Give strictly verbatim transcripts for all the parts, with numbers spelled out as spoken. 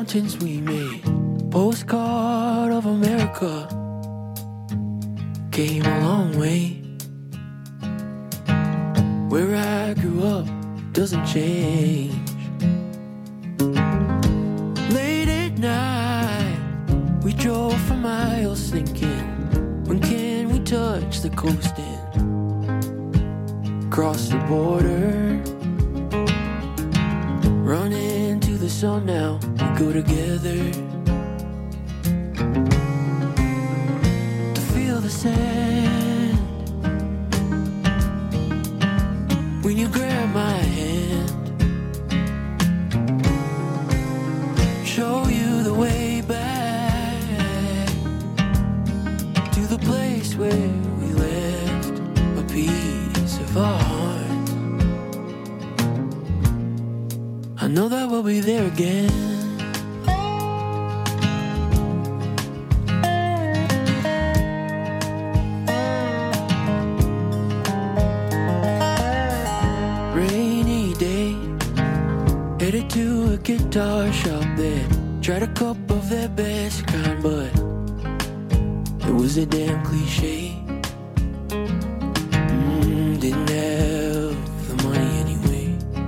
mountains we made. Postcard of America. Came a long way. Where I grew up doesn't change. Late at night, we drove for miles thinking, when can we touch the coast and cross the border? Run into the sun now, we go together to feel the sand. When you grab my hand, show you the way back to the place where we left a piece of our heart. I know that we'll be there again. Rainy day, headed to a guitar shop there. Tried a cup of their best kind, but it was a damn cliche. Mm, didn't have the money anyway.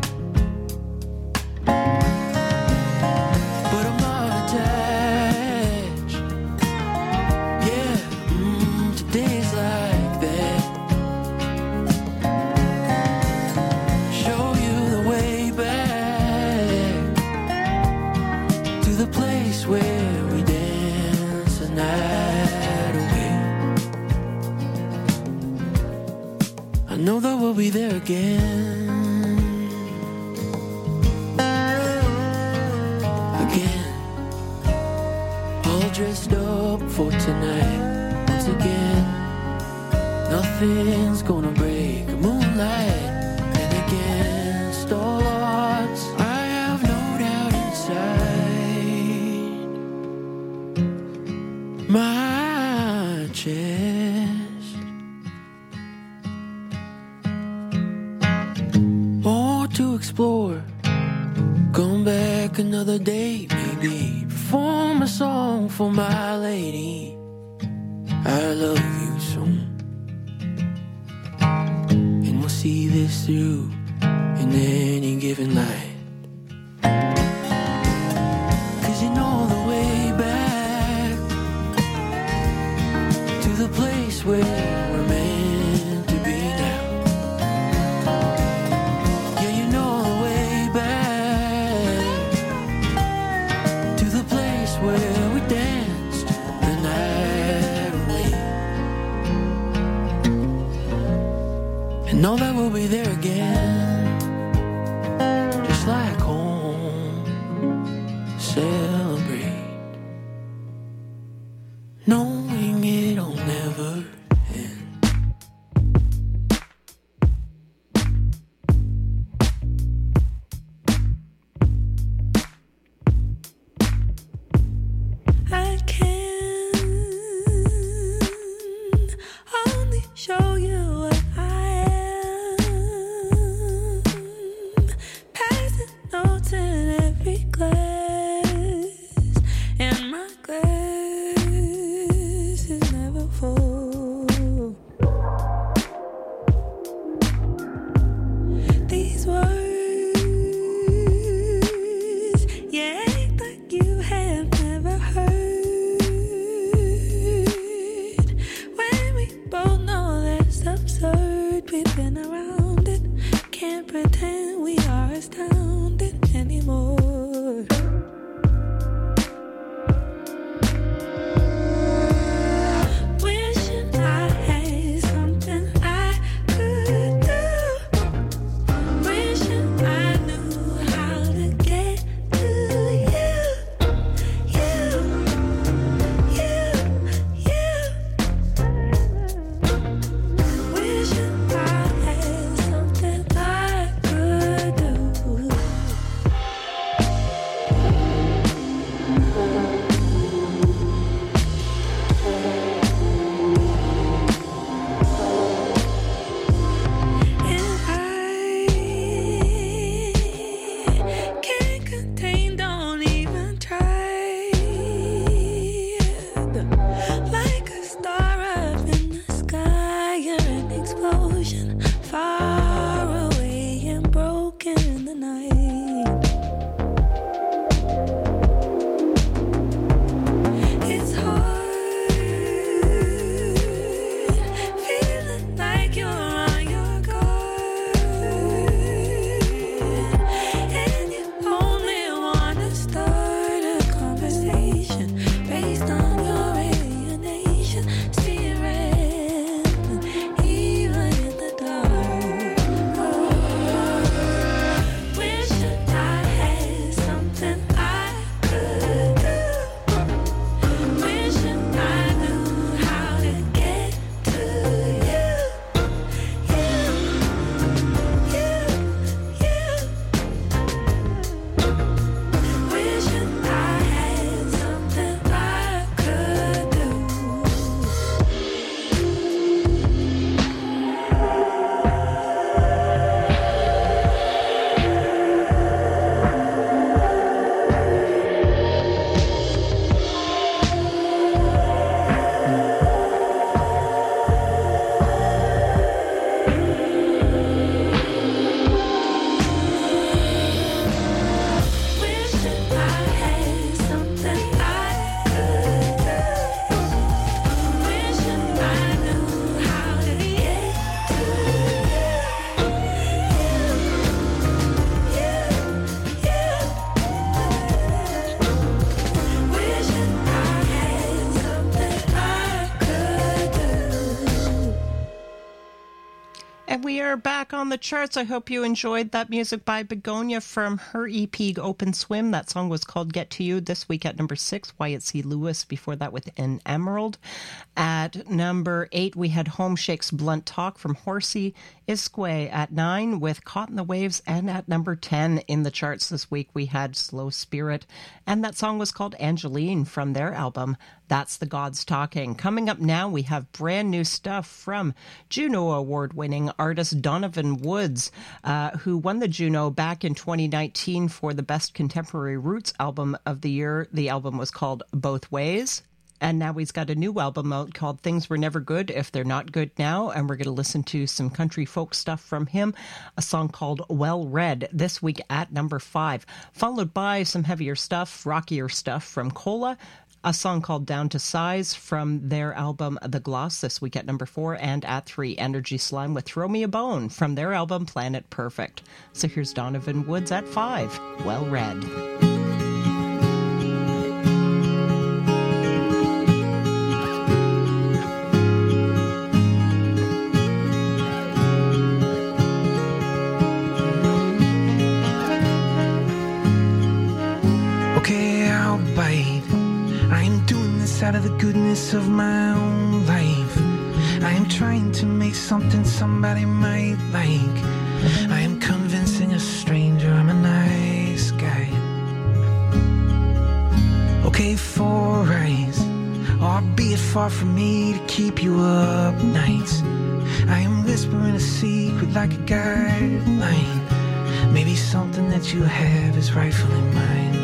But I'm not attached. Yeah, mm, today's like that. Show you the way back to the place where we dance the night away. I know that we'll be there again. Again. All dressed up for tonight. Once again, nothing's gonna break moonlight. And against all odds, I have no doubt inside my chest. More to explore. Come back another day, maybe. Perform a song for my lady. I love you so. And we'll see this through in any given light. 'Cause you know the way back to the place where we're meant to be now. Yeah, you know the way back to the place where we danced the night away. And know that we'll be there again, just like home. Celebrate, knowing it'll never end. I can only show you what I am. Passing notes in every glass, and my glass is never full. These words, you act like you have never heard. When we both know that's absurd, we've been around it. Can't pretend we are astounded anymore. Wishing I had something I could do. Wishing I knew how to get to you. You, you, you. Wishing I had ocean, far away and broken in the night. It's hard, feeling like you're on your guard, and you only want to start a conversation based on your alienation, steering even in the dark. Oh, wish that I had something I could do. Wish that I knew how to get to you. You, you, you. Wish that I had something I could do. Wish that I had something I could do. Wish that I knew how to get to you. You, you, you. Wish that I had something I could do. And we are back on the charts. I hope you enjoyed that music by Begonia from her E P Open Swim. That song was called Get To You. This week at number six, Wyatt C. Lewis. Before that with An Emerald. At number eight, we had Home Shake's Blunt Talk from Horsey Isquay. At nine with Caught in the Waves. And at number ten in the charts this week, we had Slow Spirit. And that song was called Angeline from their album That's the Gods Talking. Coming up now, we have brand new stuff from Juno Award-winning artist Donovan Woods, uh, who won the Juno back in twenty nineteen for the Best Contemporary Roots Album of the Year. The album was called Both Ways. And now he's got a new album out called Things Were Never Good If They're Not Good Now. And we're going to listen to some country folk stuff from him. A song called Well Read this week at number five. Followed by some heavier stuff, rockier stuff from Cola. A song called Down to Size from their album The Gloss this week at number four. And at three, Energy Slime with Throw Me a Bone from their album Planet Perfect. So here's Donovan Woods at five. Well Read. Okay, I'll bite. I am doing this out of the goodness of my own life. I am trying to make something somebody might like. I am convincing a stranger I'm a nice guy. Okay, four eyes. Or be it far from me to keep you up nights. I am whispering a secret like a guideline. Maybe something that you have is rightfully mine.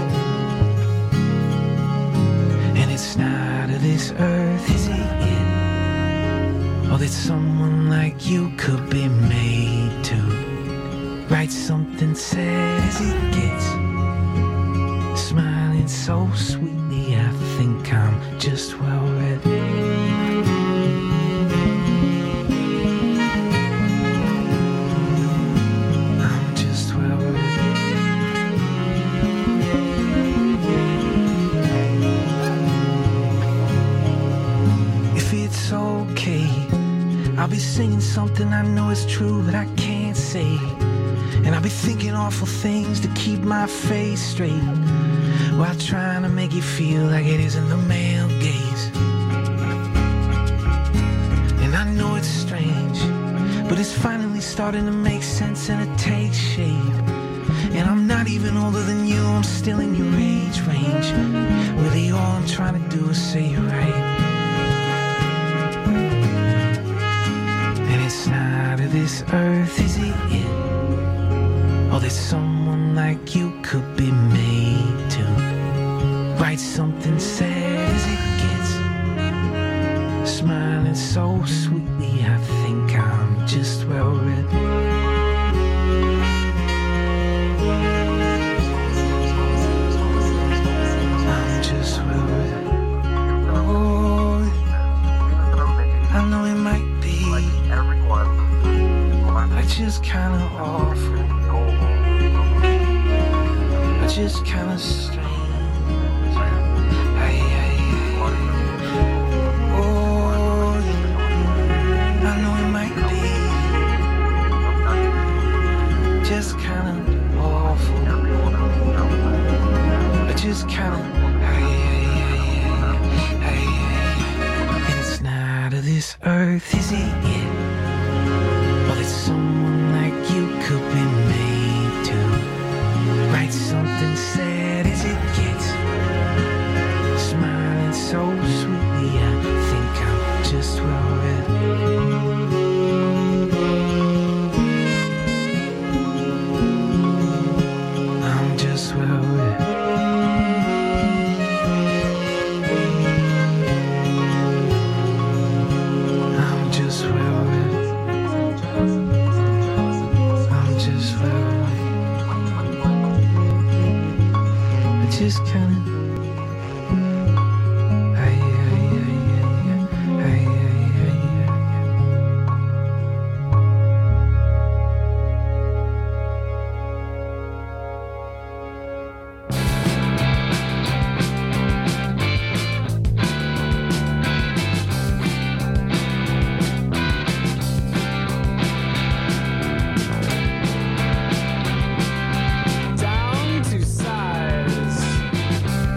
And it's not of this earth, is it yet? Or that someone like you could be made to write something sad as it gets. Smiling so sweetly, I think I'm just well read. I'm just well read. If it's okay, I'll be singing something I know is true but I can't say. And I'll be thinking awful things to keep my face straight, while trying to make you feel like it isn't the male gaze. And I know it's strange, but it's finally starting to make sense and it takes shape. And I'm not even older than you, I'm still in your age range. Really all I'm trying to do is say you're right. And it's not of this earth, is it yet? Or that someone like you could be made to write something sad as it gets. Smiling so sweetly, I think I'm just just kinda awful. It's just kinda strange. Hey, hey, hey. Oh, I know it might be just kinda awful. It's just kinda hey, hey, hey, hey, hey, hey. And it's not of this earth, is it yet? Well, it's someone like you could be made to write something sad as it gets. Smiling so sweetly, I think I'm just well read. I'm just well read. I'm just well read. I'm just well read. I just kinda hey, hey, hey, hey, hey, hey, hey, hey. Down to size.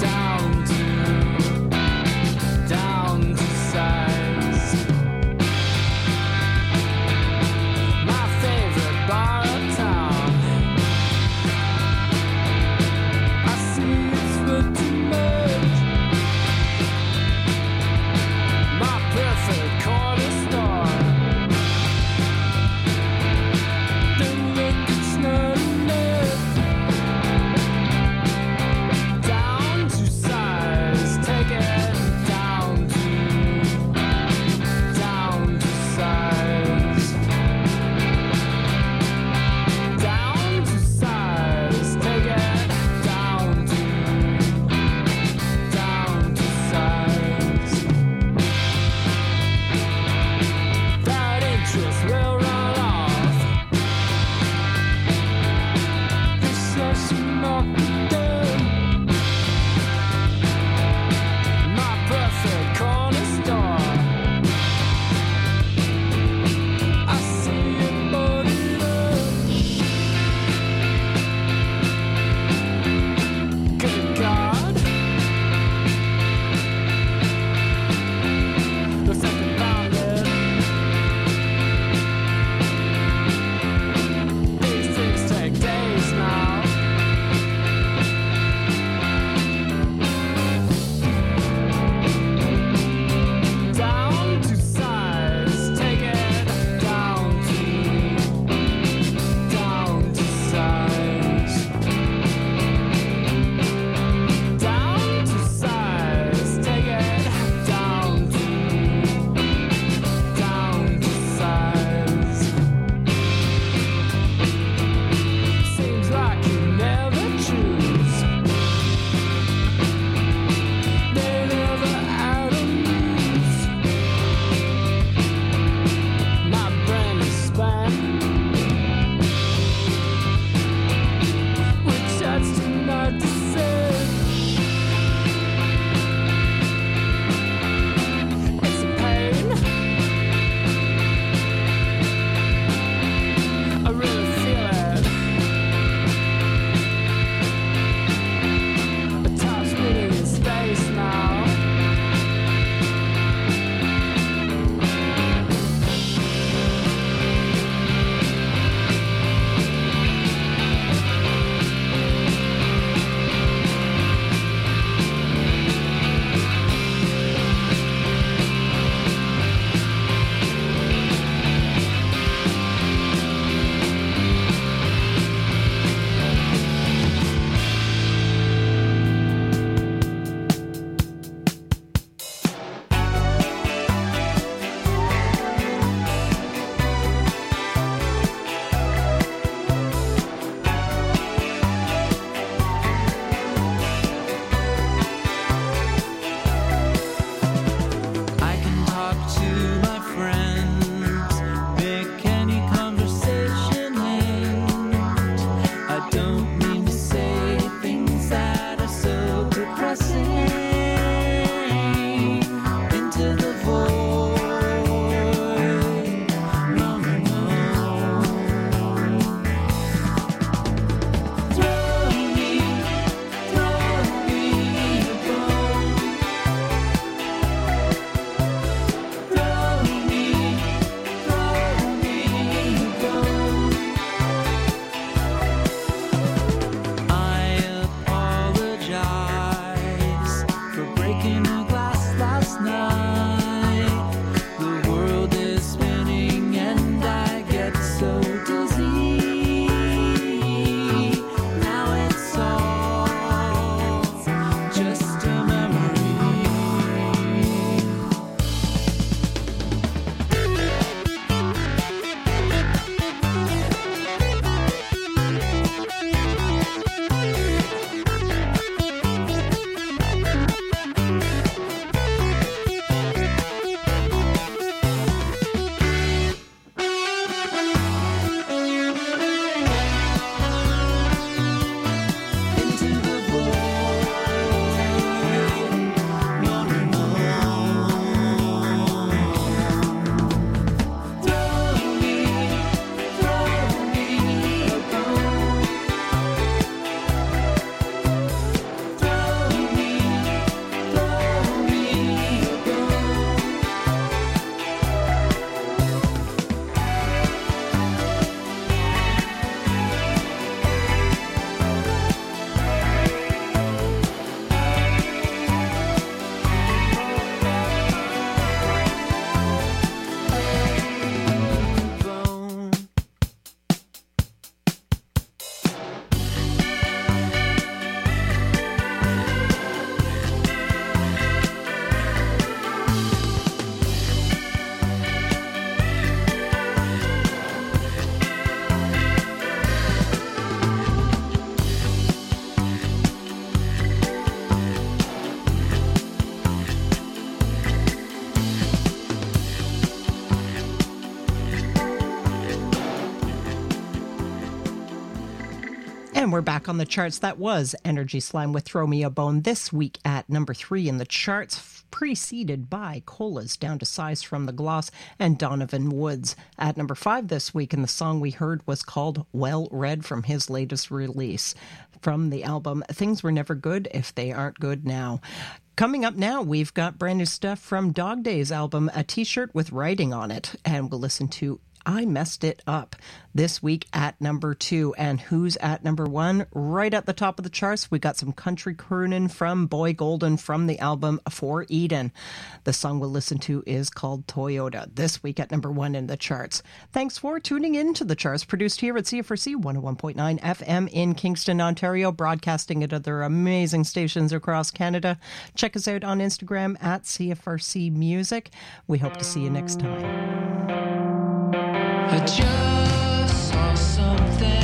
And we're back on the charts. That was Energy Slime with Throw Me a Bone this week at number three in the charts, preceded by Cola's Down to Size from the Gloss and Donovan Woods at number five this week. And the song we heard was called Well Read from his latest release from the album Things Were Never Good If They Aren't Good Now. Coming up now, we've got brand new stuff from Dog Days' album, A T-Shirt with Writing on It, and we'll listen to I Messed It Up this week at number two. And who's at number one? Right at the top of the charts, we got some country crooning from Boy Golden from the album For Eden. The song we'll listen to is called Toyota, this week at number one in the charts. Thanks for tuning in to the charts, produced here at C F R C one oh one point nine F M in Kingston, Ontario, broadcasting at other amazing stations across Canada. Check us out on Instagram at C F R C Music. We hope to see you next time. I just saw something,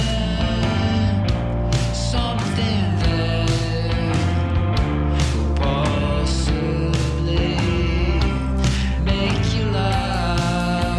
something that could possibly make you laugh.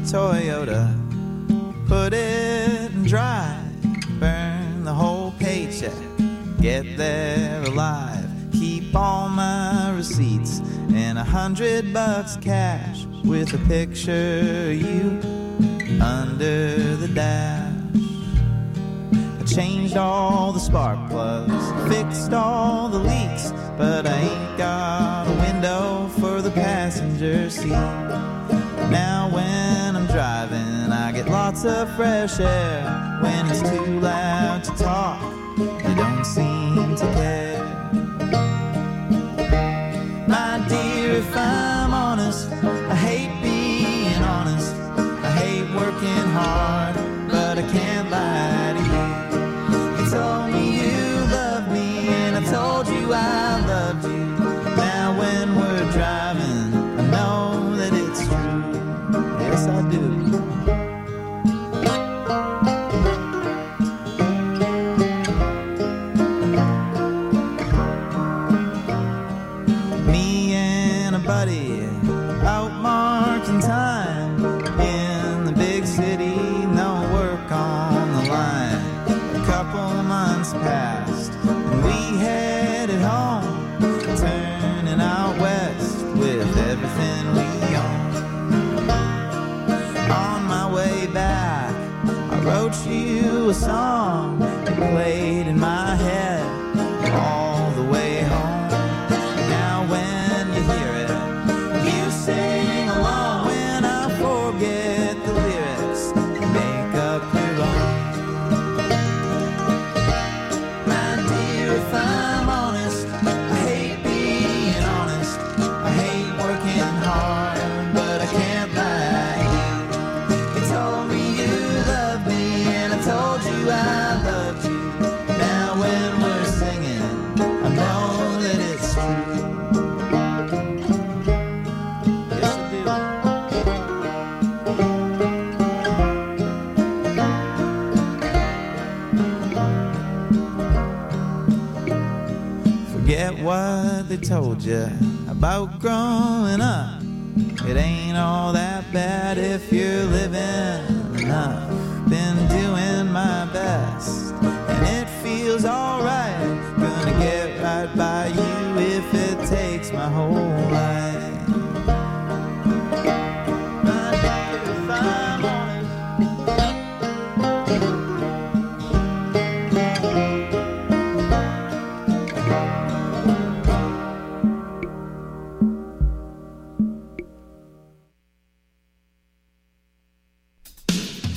Toyota, put it in drive, burn the whole paycheck, get there alive, keep all my receipts and a hundred bucks cash with a picture of you under the dash. I changed all the spark plugs, fixed all the leaks, but I ain't got a window for the passenger seat. Now when I'm driving, I get lots of fresh air. When it's too loud to talk, you don't seem to care. My dear, if I'm honest, I hate being honest. I hate working hard, but I can't lie to you. You told me you loved me, and I told you I loved you. Now when we're driving, I know that it's true. Yes, I do. Me and a buddy out marking time in the big city, no work on the line. A couple months passed and we headed home, turning out west with everything we own. On my way back, I wrote you a song that played in my head all the way home. Now when you hear it, you sing along. When I forget the lyrics, make up your own. My dear, if I'm honest, I hate being honest. I hate working hard, but I can't lie. You told me you loved me, and I told you I loved you. Now when we're singing, I know that it's true. Yes, I do. Forget what they told you about growing up. It ain't all that bad if you're living